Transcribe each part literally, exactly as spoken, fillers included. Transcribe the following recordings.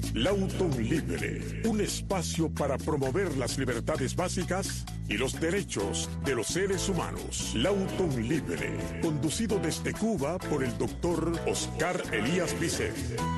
Lawton Libre, un espacio para promover las libertades básicas y los derechos de los seres humanos. Lawton Libre, conducido desde Cuba por el doctor Oscar Elías Bisset.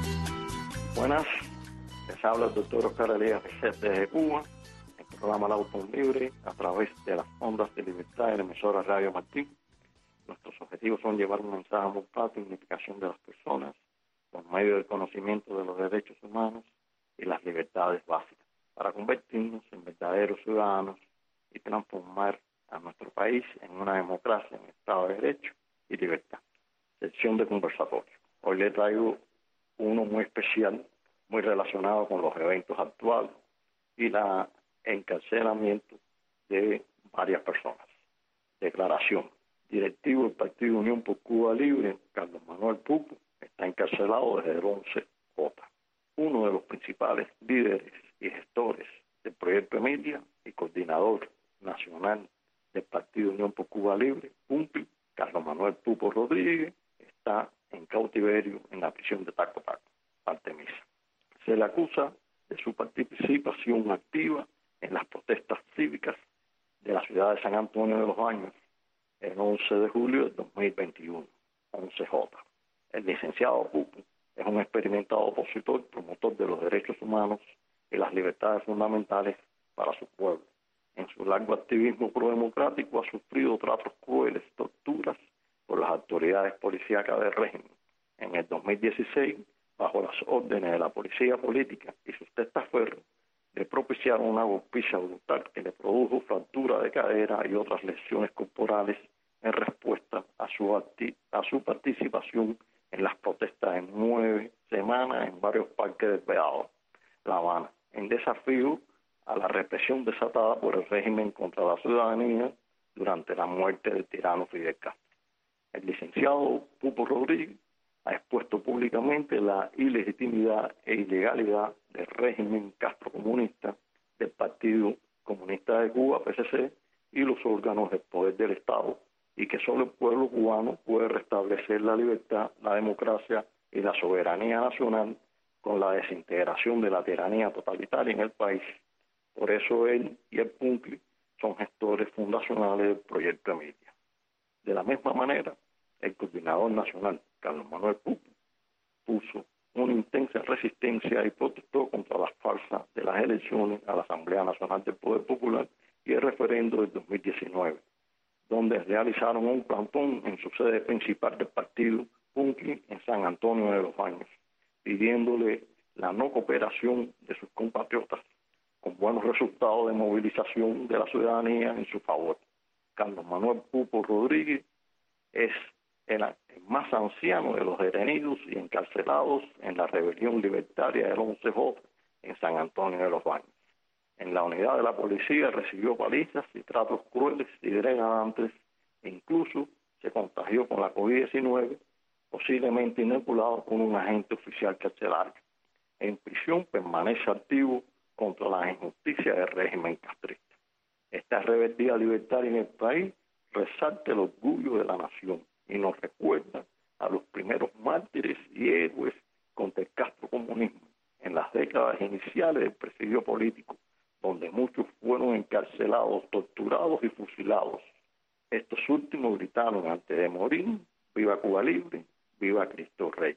Buenas, les habla el doctor Oscar Elías Bisset desde Cuba, en el programa Lawton Libre, a través de las ondas de libertad de la emisora Radio Martín. Nuestros objetivos son llevar un mensaje muy fácil en unificación de las personas, por medio del conocimiento de los derechos humanos y las libertades básicas, para convertirnos en verdaderos ciudadanos y transformar a nuestro país en una democracia, en Estado de Derecho y libertad. Sección de conversatorio. Hoy le traigo uno muy especial, muy relacionado con los eventos actuales y el encarcelamiento de varias personas. Declaración. Directivo del Partido Unión por Cuba Libre, Carlos Manuel Pupo, está encarcelado desde el once J. Uno de los principales líderes y gestores del Proyecto Emilia y coordinador nacional del Partido Unión por Cuba Libre, PUNCLI, Carlos Manuel Pupo Rodríguez, está en cautiverio en la prisión de Taco Taco, Artemisa. Se le acusa de su participación activa en las protestas cívicas de la ciudad de San Antonio de los Baños el once de julio de dos mil veintiuno, once J. El licenciado Pupo es un experimentado opositor, promotor de los derechos humanos y las libertades fundamentales para su pueblo. En su largo activismo prodemocrático ha sufrido tratos crueles, torturas por las autoridades policíacas del régimen. En el dos mil dieciséis, bajo las órdenes de la policía política y sus testaferros, le propiciaron una golpiza brutal que le produjo fractura de cadera y otras lesiones corporales en respuesta a su, a su participación en las protestas en nueve semanas en varios parques del Vedado, La Habana, en desafío a la represión desatada por el régimen contra la ciudadanía durante la muerte del tirano Fidel Castro. El licenciado Pupo Rodríguez ha expuesto públicamente la ilegitimidad e ilegalidad del régimen castrocomunista del Partido Comunista de Cuba, P C C, y los órganos del poder del Estado, y que solo el pueblo cubano puede restablecer la libertad, la democracia y la soberanía nacional con la desintegración de la tiranía totalitaria en el país. Por eso él y el PUNCLI son gestores fundacionales del Proyecto Emilia. De la misma manera, el coordinador nacional, Carlos Manuel Pupo, puso una intensa resistencia y protestó contra las farsas de las elecciones a la Asamblea Nacional del Poder Popular y el referendo del dos mil diecinueve, donde realizaron un plantón en su sede principal del partido, PUNCLI, en San Antonio de los Baños, pidiéndole la no cooperación de sus compatriotas, con buenos resultados de movilización de la ciudadanía en su favor. Carlos Manuel Pupo Rodríguez es el, el más anciano de los detenidos y encarcelados en la rebelión libertaria del once J en San Antonio de los Baños. En la unidad de la policía recibió palizas y tratos crueles y degradantes, e incluso se contagió con la COVID diecinueve, posiblemente inoculado por un agente oficial carcelario. En prisión permanece activo contra la injusticia del régimen castrista. Esta rebeldía libertaria en el país resalta el orgullo de la nación y nos recuerda a los primeros mártires y héroes contra el castrocomunismo en las décadas iniciales del presidio político, donde muchos fueron encarcelados, torturados y fusilados. Estos últimos gritaron antes de morir: ¡viva Cuba Libre! ¡Viva Cristo Rey!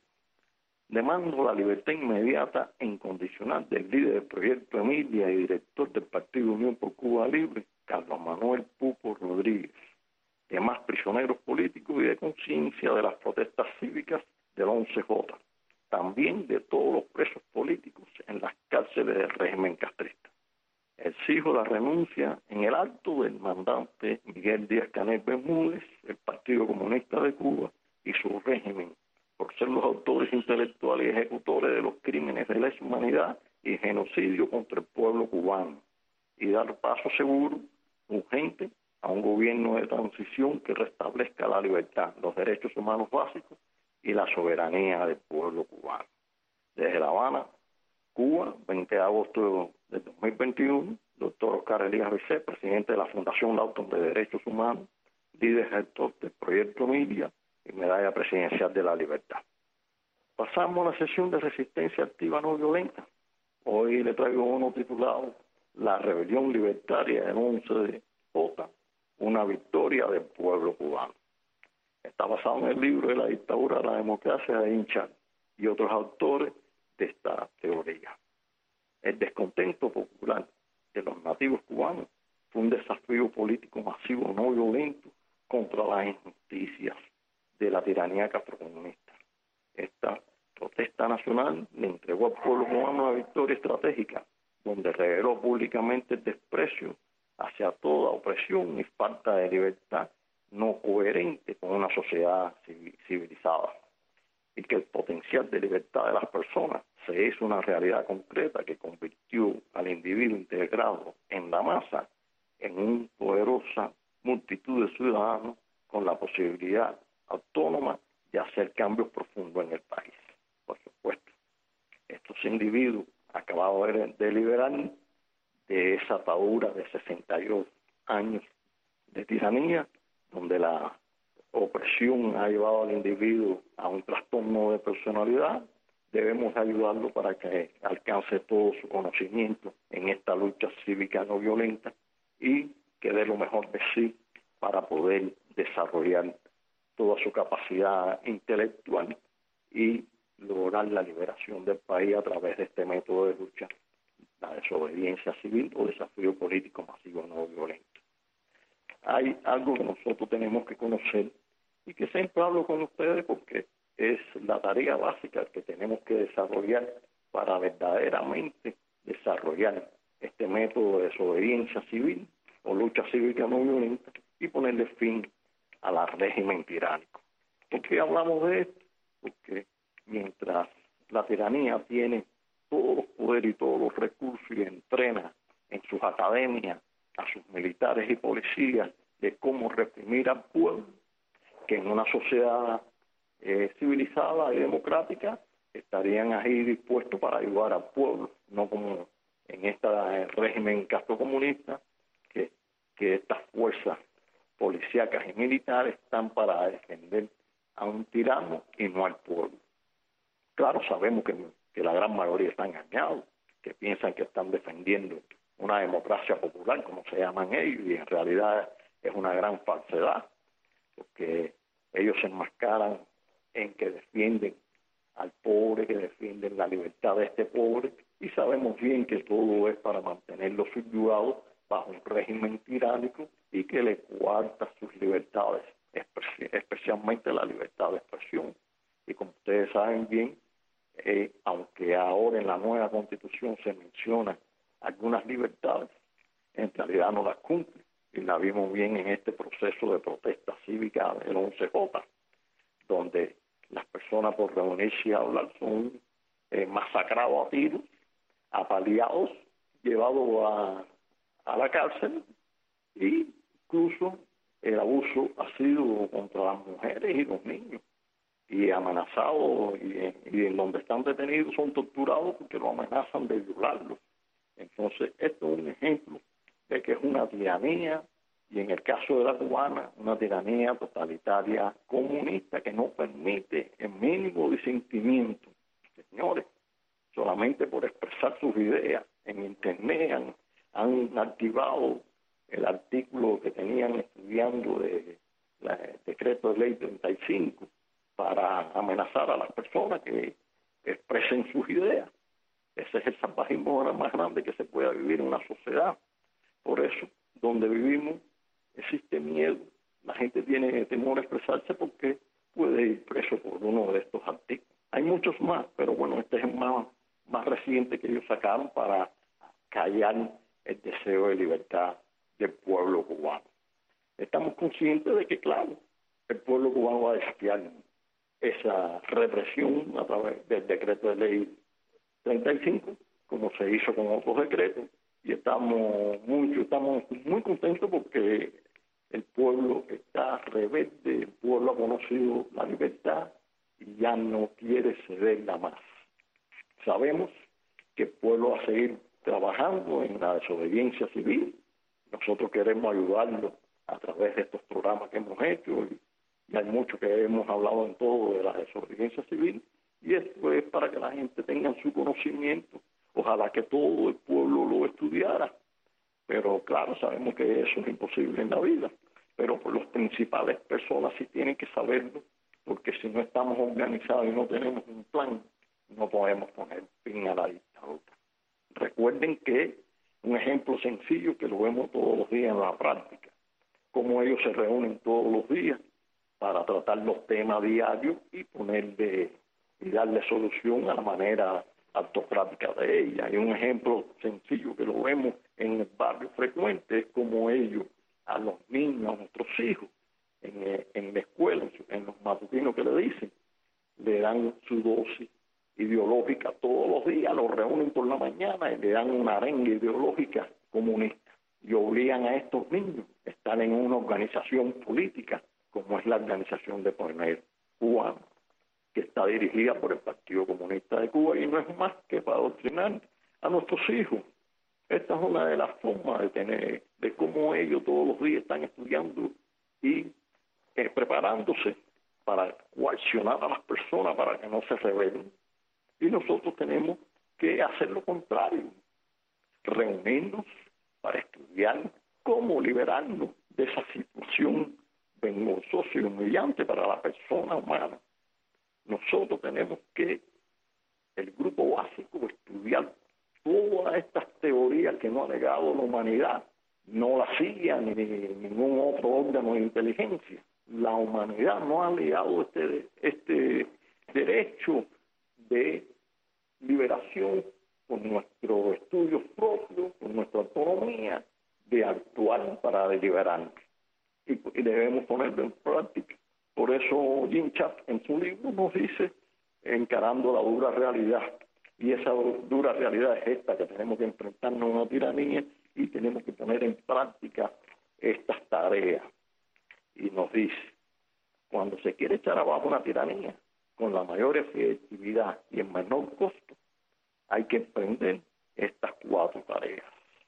Demando la libertad inmediata e incondicional del líder del Proyecto Emilia y director del Partido Unión por Cuba Libre, Carlos Manuel Pupo Rodríguez, demás prisioneros políticos y de conciencia de las protestas cívicas del once J, también de todos los presos políticos en las cárceles del régimen castrista. Exijo la renuncia en el acto del mandante Miguel Díaz-Canel Bermúdez, el Partido Comunista de Cuba y su régimen, por ser los autores intelectuales y ejecutores de los crímenes de lesa humanidad y genocidio contra el pueblo cubano, y dar paso seguro, urgente, a un gobierno de transición que restablezca la libertad, los derechos humanos básicos y la soberanía del pueblo cubano. Desde La Habana, Cuba, veinte de agosto de dos mil veintiuno, doctor Oscar Elías Bisset, presidente de la Fundación Lawton de Derechos Humanos, líder gestor del Proyecto Emilia y medalla presidencial de la libertad. Pasamos a la sesión de resistencia activa no violenta. Hoy le traigo uno titulado La rebelión libertaria del once de J, una victoria del pueblo cubano. Está basado en el libro de La dictadura de la democracia de Hinchar y otros autores de esta teoría. El descontento popular de los nativos cubanos fue un desafío político masivo no violento contra las injusticias de la tiranía castrocomunista. Esta protesta nacional le entregó al pueblo cubano una victoria estratégica, donde reveló públicamente el desprecio hacia toda opresión y falta de libertad no coherente con una sociedad civilizada, y que el potencial de libertad de las personas se hizo una realidad concreta que convirtió al individuo integrado en la masa en una poderosa multitud de ciudadanos con la posibilidad autónoma de hacer cambios profundos en el país. Por supuesto, estos individuos acababan de liberar de esa atadura de sesenta y dos años de tiranía, donde la opresión ha llevado al individuo a un trastorno de personalidad. Debemos ayudarlo para que alcance todo su conocimiento en esta lucha cívica no violenta y que dé lo mejor de sí para poder desarrollar toda su capacidad intelectual y lograr la liberación del país a través de este método de lucha, la desobediencia civil o desafío político masivo no violento. Hay algo que nosotros tenemos que conocer y que siempre hablo con ustedes porque es la tarea básica que tenemos que desarrollar para verdaderamente desarrollar este método de desobediencia civil o lucha cívica no violenta y ponerle fin al régimen tiránico. ¿Por qué hablamos de esto? Porque mientras la tiranía tiene todos los poderes y todos los recursos y entrena en sus academias a sus militares y policías de cómo reprimir al pueblo, que en una sociedad eh, civilizada y democrática estarían ahí dispuestos para ayudar al pueblo, no como en este régimen castrocomunista, que, que estas fuerzas policíacas y militares están para defender a un tirano y no al pueblo. Claro, sabemos que, que la gran mayoría están engañados, que piensan que están defendiendo una democracia popular, como se llaman ellos, y en realidad es una gran falsedad, porque ellos se enmascaran en que defienden al pobre, que defienden la libertad de este pobre, y sabemos bien que todo es para mantenerlos subyugados bajo un régimen tiránico y que le coarta sus libertades, especialmente la libertad de expresión. Y como ustedes saben bien, eh, aunque ahora en la nueva Constitución se mencionan algunas libertades, en realidad no las cumple. Y la vimos bien en este proceso de protesta cívica del once J, donde las personas por reunirse y hablar son eh, masacrados a tiros, apaleados, llevados a, a la cárcel, y incluso el abuso ha sido contra las mujeres y los niños, y amenazados, y, y en donde están detenidos son torturados porque lo amenazan de violarlos. Entonces, esto es un ejemplo de que es una tiranía, y en el caso de la cubana, una tiranía totalitaria comunista que no permite el mínimo disentimiento. Señores, solamente por expresar sus ideas en Internet han, han activado el artículo que tenían estudiando de la decreto de ley treinta y cinco para amenazar a las personas que expresen sus ideas. Ese es el salvajismo más grande que se pueda vivir en una sociedad. Por eso, donde vivimos, existe miedo. La gente tiene temor a expresarse porque puede ir preso por uno de estos artículos. Hay muchos más, pero bueno, este es el más, más reciente que ellos sacaron para callar el deseo de libertad del pueblo cubano. Estamos conscientes de que, claro, el pueblo cubano va a desafiar esa represión a través del decreto de ley treinta y cinco, como se hizo con otros decretos, y estamos muy, estamos muy contentos porque el pueblo está rebelde, el pueblo ha conocido la libertad y ya no quiere cederla más. Sabemos que el pueblo va a seguir trabajando en la desobediencia civil. Nosotros queremos ayudarlo a través de estos programas que hemos hecho, y, y hay mucho que hemos hablado en todo de la desobediencia civil, y esto es para que la gente tenga su conocimiento Ojalá que todo el pueblo lo estudiara, pero claro, sabemos que eso es imposible en la vida, pero por las principales personas sí tienen que saberlo, porque si no estamos organizados y no tenemos un plan, no podemos poner fin a la dictadura. Recuerden que un ejemplo sencillo que lo vemos todos los días en la práctica, cómo ellos se reúnen todos los días para tratar los temas diarios y ponerle y darle solución a la manera autocrática de ella. Y un ejemplo sencillo que lo vemos en el barrio frecuente es como ellos a los niños, a nuestros hijos, en, en la escuela, en los matutinos que le dicen, le dan su dosis ideológica todos los días, los reúnen por la mañana y le dan una arenga ideológica comunista y obligan a estos niños a estar en una organización política como es la Organización de Pioneros Cubanos, que está dirigida por el Partido Comunista de Cuba y no es más que para adoctrinar a nuestros hijos. Esta es una de las formas de tener, de cómo ellos todos los días están estudiando y eh, preparándose para coaccionar a las personas para que no se rebelen. Y nosotros tenemos que hacer lo contrario, reunirnos para estudiar cómo liberarnos de esa situación vergonzosa y humillante para la persona humana. Nosotros tenemos que, el grupo básico, estudiar todas estas teorías que nos ha negado la humanidad, no la C I A ni ningún otro órgano de inteligencia. La humanidad no ha negado este, este derecho de liberación con nuestros estudios propios, con nuestra autonomía, de actuar para liberarnos. Y, y debemos ponerlo en práctica. Por eso Jim Chat en su libro nos dice, encarando la dura realidad. Y esa dura realidad es esta, que tenemos que enfrentarnos a una tiranía y tenemos que poner en práctica estas tareas. Y nos dice, cuando se quiere echar abajo una tiranía, con la mayor efectividad y el menor costo, hay que emprender estas cuatro tareas.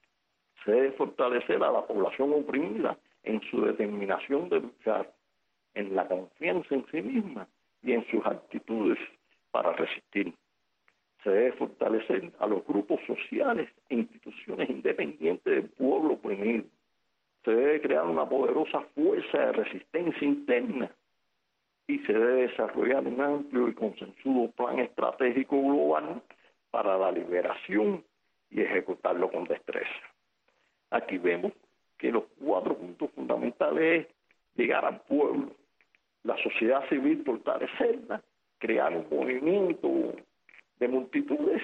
Se debe fortalecer a la población oprimida en su determinación de luchar, en la confianza en sí misma y en sus actitudes para resistir. Se debe fortalecer a los grupos sociales e instituciones independientes del pueblo oprimido. Se debe crear una poderosa fuerza de resistencia interna y se debe desarrollar un amplio y consensuado plan estratégico global para la liberación y ejecutarlo con destreza. Aquí vemos que los cuatro puntos fundamentales es llegar al pueblo, la sociedad civil fortalecerla, crear un movimiento de multitudes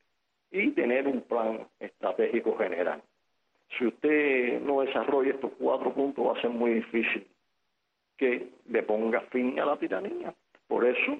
y tener un plan estratégico general. Si usted no desarrolla estos cuatro puntos, va a ser muy difícil que le ponga fin a la tiranía. Por eso,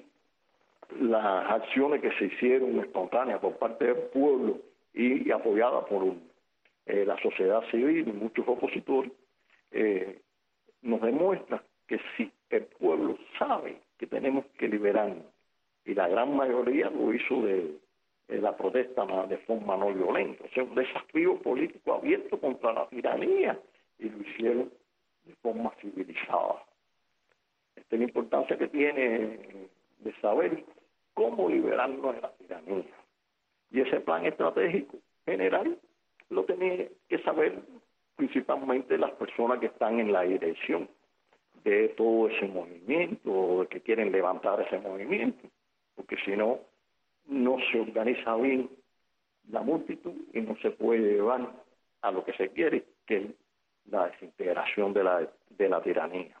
las acciones que se hicieron espontáneas por parte del pueblo y apoyadas por eh, la sociedad civil y muchos opositores, eh, nos demuestran que sí, el pueblo sabe que tenemos que liberarnos. Y la gran mayoría lo hizo de, de la protesta de forma no violenta. O sea, un desafío político abierto contra la tiranía y lo hicieron de forma civilizada. Esta es la importancia que tiene de saber cómo liberarnos de la tiranía. Y ese plan estratégico general lo tienen que saber principalmente las personas que están en la dirección de todo ese movimiento, de que quieren levantar ese movimiento, porque si no, no se organiza bien la multitud y no se puede llevar a lo que se quiere, que es la desintegración de la, de la tiranía.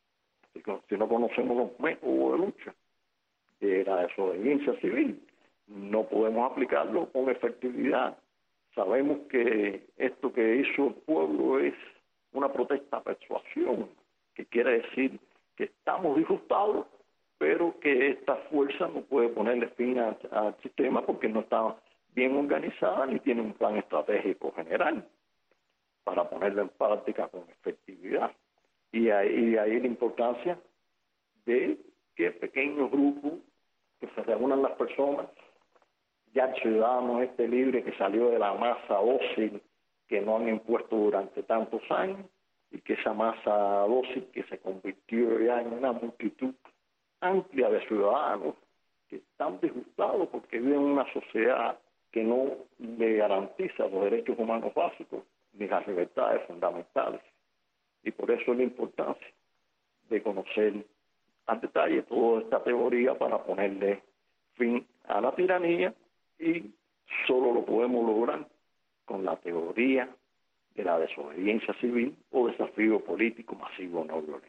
Si no conocemos los métodos de lucha de la desobediencia civil, no podemos aplicarlo con efectividad. Sabemos que esto que hizo el pueblo es una protesta a persuasión, que quiere decir que estamos disgustados, pero que esta fuerza no puede ponerle fin al, al sistema porque no está bien organizada ni tiene un plan estratégico general para ponerlo en práctica con efectividad. Y ahí, y ahí la importancia de que pequeños grupos, que se reúnan las personas, ya el ciudadano este libre que salió de la masa dócil que no han impuesto durante tantos años, y que esa masa dócil que se convirtió ya en una multitud amplia de ciudadanos que están disgustados porque viven en una sociedad que no le garantiza los derechos humanos básicos ni las libertades fundamentales. Y por eso es la importancia de conocer al detalle toda esta teoría para ponerle fin a la tiranía, y solo lo podemos lograr con la teoría de la desobediencia civil o desafío político masivo no violento.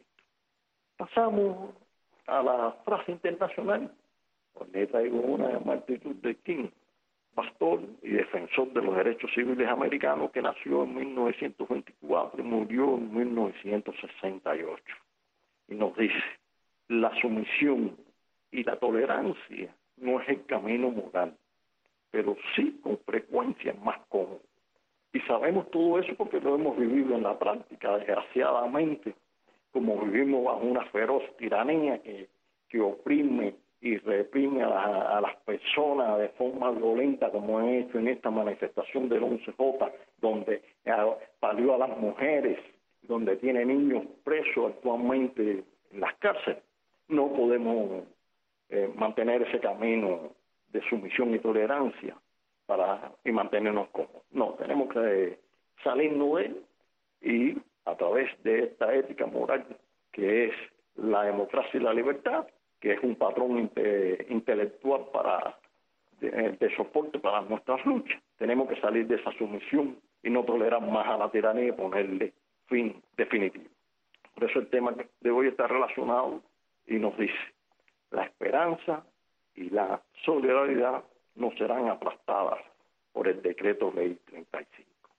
Pasamos a la frase internacional. Pues le traigo una de Martin Luther King, pastor y defensor de los derechos civiles americanos, que nació en mil novecientos veinticuatro y murió en mil novecientos sesenta y ocho. Y nos dice: la sumisión y la tolerancia no es el camino moral, pero sí con frecuencia es más cómodo. Y sabemos todo eso porque lo hemos vivido en la práctica, desgraciadamente, como vivimos bajo una feroz tiranía que, que oprime y reprime a, la, a las personas de forma violenta, como han hecho en esta manifestación del once J, donde palió a las mujeres, donde tiene niños presos actualmente en las cárceles. No podemos eh, mantener ese camino de sumisión y tolerancia para y mantenernos cómodos. No, tenemos que salirnos de él y a través de esta ética moral que es la democracia y la libertad, que es un patrón inte, intelectual para de, de soporte para nuestras luchas. Tenemos que salir de esa sumisión y no tolerar más a la tiranía y ponerle fin definitivo. Por eso el tema de hoy está relacionado y nos dice: la esperanza y la solidaridad no serán aplastadas por el decreto ley treinta y cinco.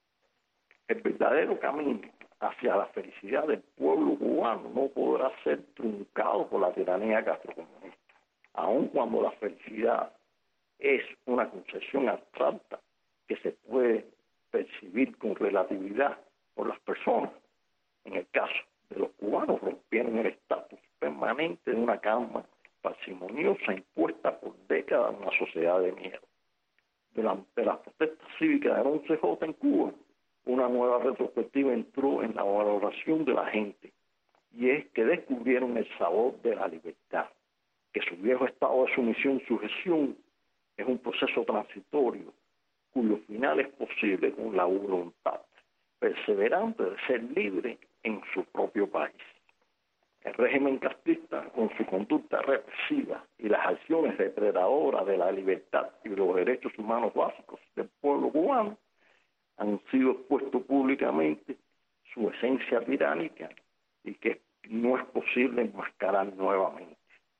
El verdadero camino hacia la felicidad del pueblo cubano no podrá ser truncado por la tiranía castrocomunista, aun cuando la felicidad es una concepción abstracta que se puede percibir con relatividad por las personas. En el caso de los cubanos, rompieron el estatus permanente de una calma parsimoniosa impuesta por décadas en una sociedad de miedo. Durante las protestas cívicas del once J en Cuba, una nueva retrospectiva entró en la valoración de la gente, y es que descubrieron el sabor de la libertad, que su viejo estado de sumisión, sujeción, es un proceso transitorio, cuyo final es posible con la voluntad perseverante de ser libre en su propio país. El régimen castrista, con su conducta represiva y las acciones depredadoras de la libertad y los derechos humanos básicos del pueblo cubano, han sido expuestos públicamente su esencia tiránica y que no es posible enmascarar nuevamente.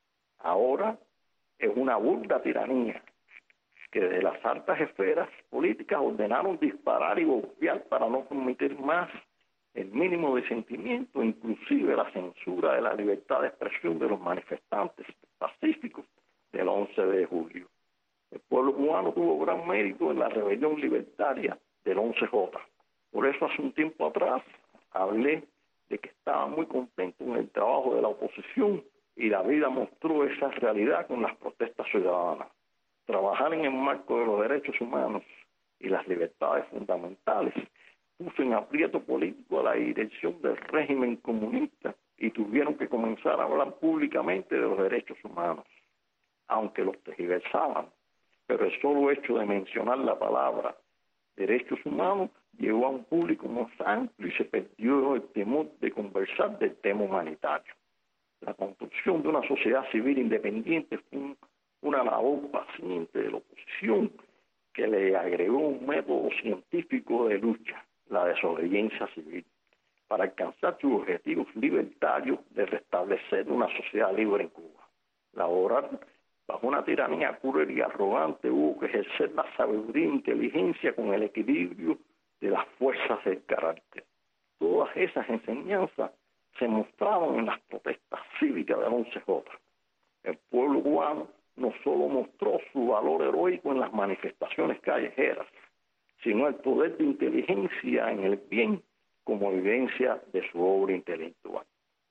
Ahora es una burda tiranía que desde las altas esferas políticas ordenaron disparar y golpear para no permitir más el mínimo de sentimiento, inclusive la censura de la libertad de expresión de los manifestantes pacíficos del once de julio. El pueblo cubano tuvo gran mérito en la rebelión libertaria del once J. Por eso hace un tiempo atrás hablé de que estaba muy contento con el trabajo de la oposición, y la vida mostró esa realidad con las protestas ciudadanas. Trabajar en el marco de los derechos humanos y las libertades fundamentales puso en aprieto político a la dirección del régimen comunista, y tuvieron que comenzar a hablar públicamente de los derechos humanos, aunque los tergiversaban. Pero el solo hecho de mencionar la palabra derechos humanos llegó a un público más amplio y se perdió el temor de conversar del tema humanitario. La construcción de una sociedad civil independiente fue una labor paciente de la oposición que le agregó un método científico de lucha, la desobediencia civil, para alcanzar sus objetivos libertarios de restablecer una sociedad libre en Cuba. Laborar bajo una tiranía cruel y arrogante hubo que ejercer la sabiduría e inteligencia con el equilibrio de las fuerzas del carácter. Todas esas enseñanzas se mostraron en las protestas cívicas del once J. El pueblo cubano no solo mostró su valor heroico en las manifestaciones callejeras, sino el poder de inteligencia en el bien como evidencia de su obra intelectual.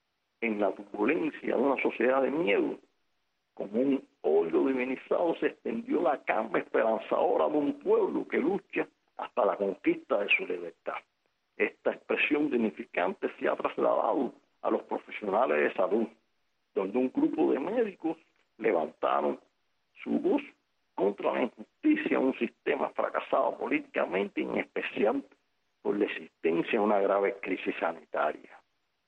En la turbulencia de una sociedad de miedo, como un óleo divinizado, se extendió la calma esperanzadora de un pueblo que lucha hasta la conquista de su libertad. Esta expresión dignificante se ha trasladado a los profesionales de salud, donde un grupo de médicos levantaron su voz contra la injusticia, un sistema fracasado políticamente, en especial por la existencia de una grave crisis sanitaria.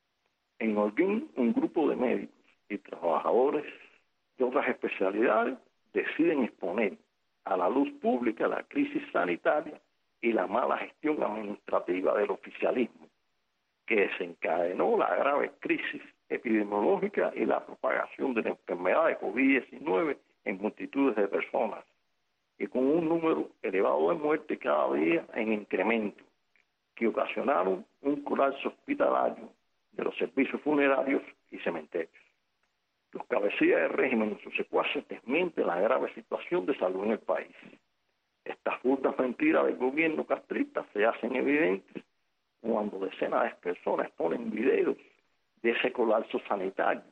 En Holguín, un grupo de médicos y trabajadores de otras especialidades deciden exponer a la luz pública la crisis sanitaria y la mala gestión administrativa del oficialismo, que desencadenó la grave crisis epidemiológica y la propagación de la enfermedad de COVID diecinueve en multitudes de personas, y con un número elevado de muertes cada día en incremento, que ocasionaron un colapso hospitalario de los servicios funerarios y cementerios. Los cabecillas del régimen y sus secuaces desmienten la grave situación de salud en el país. Estas burdas mentiras del gobierno castrista se hacen evidentes cuando decenas de personas ponen videos de ese colapso sanitario.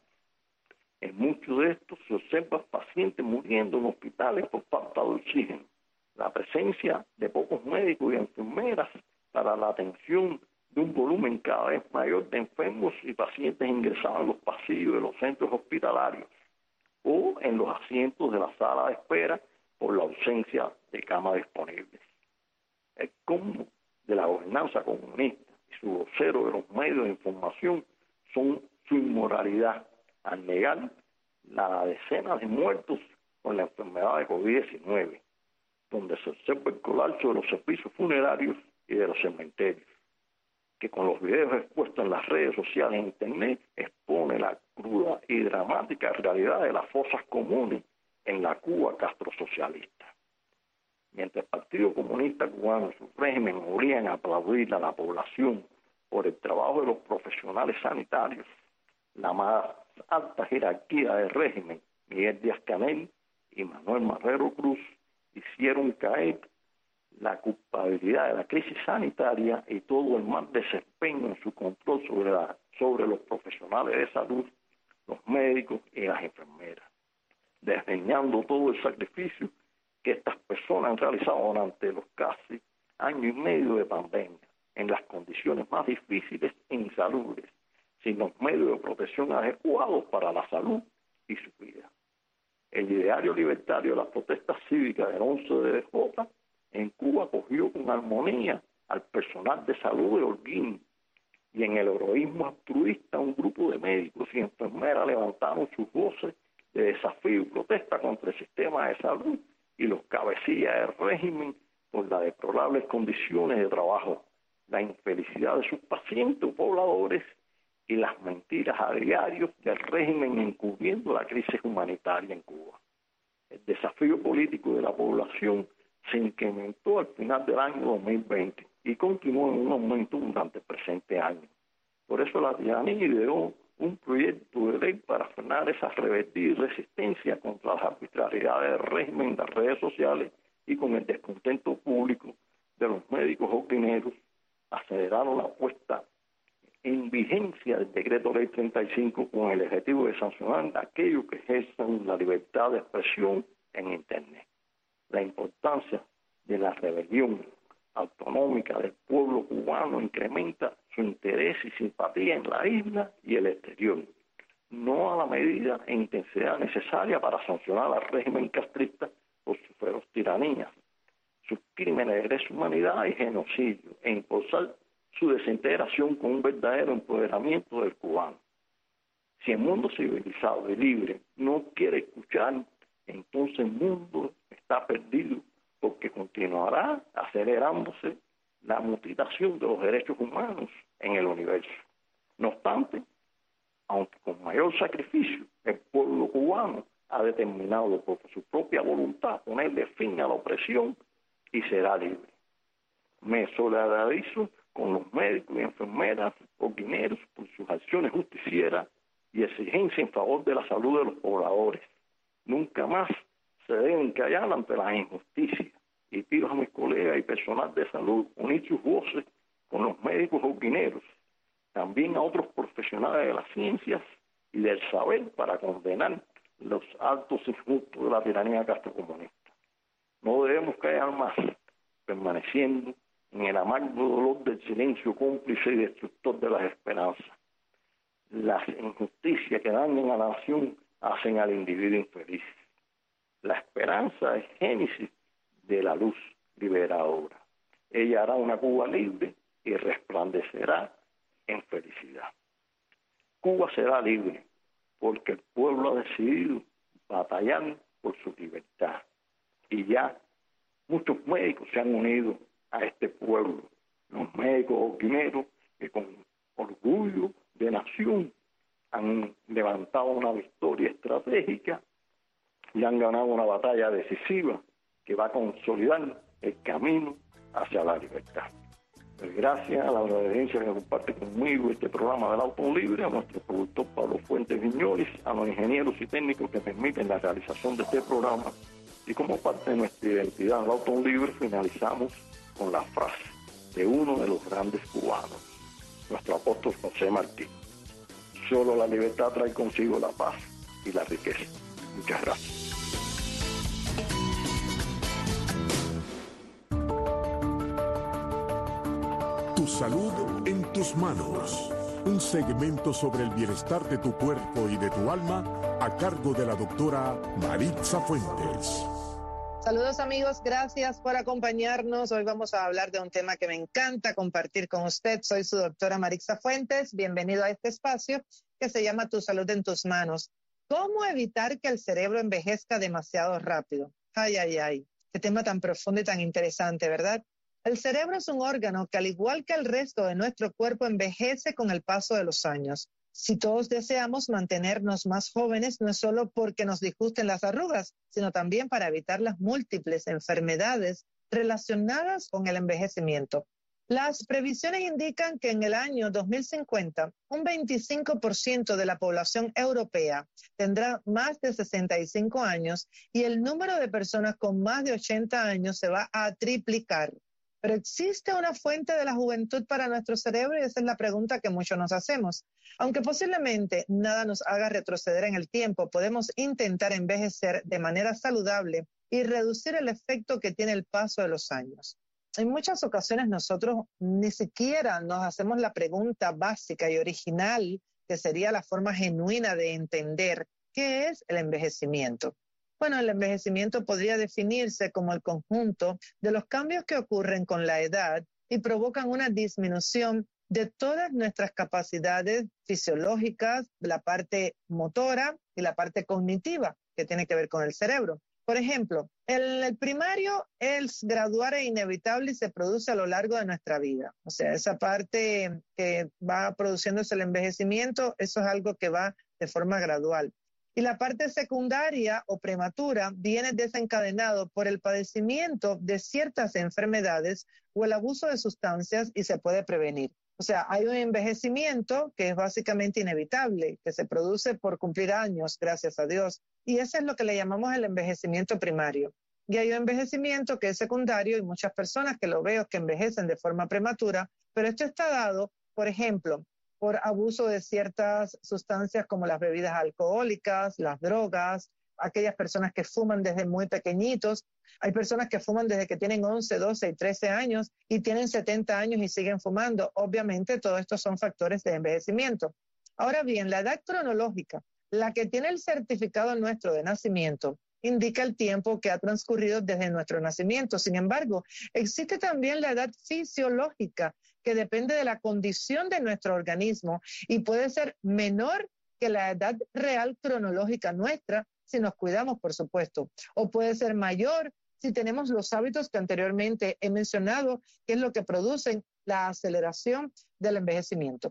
En muchos de estos se observan pacientes muriendo en hospitales por falta de oxígeno, la presencia de pocos médicos y enfermeras para la atención de un volumen cada vez mayor de enfermos y pacientes ingresados en los pasillos de los centros hospitalarios o en los asientos de la sala de espera por la ausencia de camas disponibles. El cúmulo de la gobernanza comunista y su vocero de los medios de información son su inmoralidad al negar la decena de muertos con la enfermedad de COVID diecinueve, donde se observa el colapso de los servicios funerarios y de los cementerios, que con los videos expuestos en las redes sociales e internet expone la cruda y dramática realidad de las fosas comunes en la Cuba castrosocialista. Mientras el Partido Comunista Cubano y su régimen obligan a aplaudir a la población por el trabajo de los profesionales sanitarios, la más alta jerarquía del régimen, Miguel Díaz-Canel y Manuel Marrero Cruz, hicieron caer la culpabilidad de la crisis sanitaria y todo el mal desempeño en su control sobre, la, sobre los profesionales de salud, los médicos y las enfermeras, desdeñando todo el sacrificio que estas personas han realizado durante los casi año y medio de pandemia, en las condiciones más difíciles e insalubres, sin los medios de protección adecuados para la salud y su vida. El ideario libertario de las protestas cívicas del once de J en Cuba acogió con armonía al personal de salud de Holguín, y en el heroísmo altruista un grupo de médicos y enfermeras levantaron sus voces de desafío y protesta contra el sistema de salud y los cabecillas del régimen por las deplorables condiciones de trabajo, la infelicidad de sus pacientes o pobladores y las mentiras a diario del régimen encubriendo la crisis humanitaria en Cuba. El desafío político de la población se incrementó al final del año dos mil veinte y continuó en un aumento durante el presente año. Por eso la tiranía ideó un proyecto de ley para frenar esa rebeldía y resistencia contra las arbitrariedades del régimen en las redes sociales y con el descontento público de los médicos holguineros. Aceleraron la puesta en vigencia del decreto ley treinta y cinco con el objetivo de sancionar a aquellos que ejerzan la libertad de expresión en Internet. La importancia de la rebelión autonómica del pueblo cubano incrementa su interés y simpatía en la isla y el exterior, no a la medida e intensidad necesaria para sancionar al régimen castrista por su feroz tiranía, sus crímenes de lesa humanidad y genocidio, e impulsar su desintegración con un verdadero empoderamiento del cubano. Si el mundo civilizado y libre no quiere escuchar, entonces el mundo está perdido, porque continuará acelerándose la mutilación de los derechos humanos en el universo. No obstante, aunque con mayor sacrificio, el pueblo cubano ha determinado por su propia voluntad ponerle fin a la opresión y será libre. Me solidarizo con los médicos y enfermeras holguineros por sus acciones justicieras y exigencias en favor de la salud de los pobladores. Nunca más se deben callar ante las injusticias, y pido a mis colegas y personal de salud unir sus voces con los médicos holguineros, también a otros profesionales de las ciencias y del saber para condenar los actos injustos de la tiranía castrocomunista. No debemos callar más, permaneciendo en el amargo dolor del silencio cómplice y destructor de las esperanzas. Las injusticias que dañan a la nación hacen al individuo infeliz. La esperanza es génesis de la luz liberadora. Ella hará una Cuba libre y resplandecerá en felicidad. Cuba será libre porque el pueblo ha decidido batallar por su libertad. Y ya muchos médicos se han unido a este pueblo. Los médicos guineros que con orgullo de nación han levantado una victoria estratégica y han ganado una batalla decisiva que va a consolidar el camino hacia la libertad. Pues gracias a la audiencia que comparte conmigo este programa del Auto Libre, a nuestro productor Pablo Fuentes Viñoles, a los ingenieros y técnicos que permiten la realización de este programa, y como parte de nuestra identidad del Auto Libre finalizamos con la frase de uno de los grandes cubanos, nuestro apóstol José Martí: solo la libertad trae consigo la paz y la riqueza. Muchas gracias. Tu salud en tus manos. Un segmento sobre el bienestar de tu cuerpo y de tu alma a cargo de la doctora Maritza Fuentes. Saludos amigos, gracias por acompañarnos. Hoy vamos a hablar de un tema que me encanta compartir con usted. Soy su doctora Maritza Fuentes. Bienvenido a este espacio que se llama Tu salud en tus manos. ¿Cómo evitar que el cerebro envejezca demasiado rápido? Ay, ay, ay. Qué tema tan profundo y tan interesante, ¿verdad? El cerebro es un órgano que, al igual que el resto de nuestro cuerpo, envejece con el paso de los años. Si todos deseamos mantenernos más jóvenes, no es solo porque nos disgusten las arrugas, sino también para evitar las múltiples enfermedades relacionadas con el envejecimiento. Las previsiones indican que en el año dos mil cincuenta, un veinticinco por ciento de la población europea tendrá más de sesenta y cinco años y el número de personas con más de ochenta años se va a triplicar. Pero ¿existe una fuente de la juventud para nuestro cerebro? Y esa es la pregunta que muchos nos hacemos. Aunque posiblemente nada nos haga retroceder en el tiempo, podemos intentar envejecer de manera saludable y reducir el efecto que tiene el paso de los años. En muchas ocasiones nosotros ni siquiera nos hacemos la pregunta básica y original, que sería la forma genuina de entender qué es el envejecimiento. Bueno, el envejecimiento podría definirse como el conjunto de los cambios que ocurren con la edad y provocan una disminución de todas nuestras capacidades fisiológicas, la parte motora y la parte cognitiva que tiene que ver con el cerebro. Por ejemplo, el, el primario es gradual e inevitable y se produce a lo largo de nuestra vida. O sea, esa parte que va produciéndose el envejecimiento, eso es algo que va de forma gradual. Y la parte secundaria o prematura viene desencadenado por el padecimiento de ciertas enfermedades o el abuso de sustancias y se puede prevenir. O sea, hay un envejecimiento que es básicamente inevitable, que se produce por cumplir años, gracias a Dios. Y eso es lo que le llamamos el envejecimiento primario. Y hay un envejecimiento que es secundario y muchas personas que lo veo que envejecen de forma prematura, pero esto está dado, por ejemplo, por abuso de ciertas sustancias como las bebidas alcohólicas, las drogas, aquellas personas que fuman desde muy pequeñitos. Hay personas que fuman desde que tienen once, doce y trece años y tienen setenta años y siguen fumando. Obviamente, todos estos son factores de envejecimiento. Ahora bien, la edad cronológica, la que tiene el certificado nuestro de nacimiento, indica el tiempo que ha transcurrido desde nuestro nacimiento. Sin embargo, existe también la edad fisiológica, que depende de la condición de nuestro organismo y puede ser menor que la edad real cronológica nuestra, si nos cuidamos, por supuesto, o puede ser mayor si tenemos los hábitos que anteriormente he mencionado, que es lo que producen la aceleración del envejecimiento.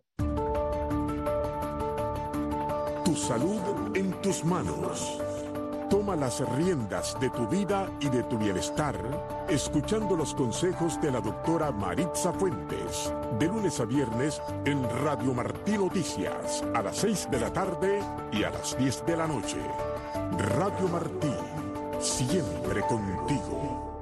Tu salud en tus manos. Toma las riendas de tu vida y de tu bienestar, escuchando los consejos de la doctora Maritza Fuentes, de lunes a viernes en Radio Martí Noticias, a las seis de la tarde y a las diez de la noche. Radio Martí, siempre contigo.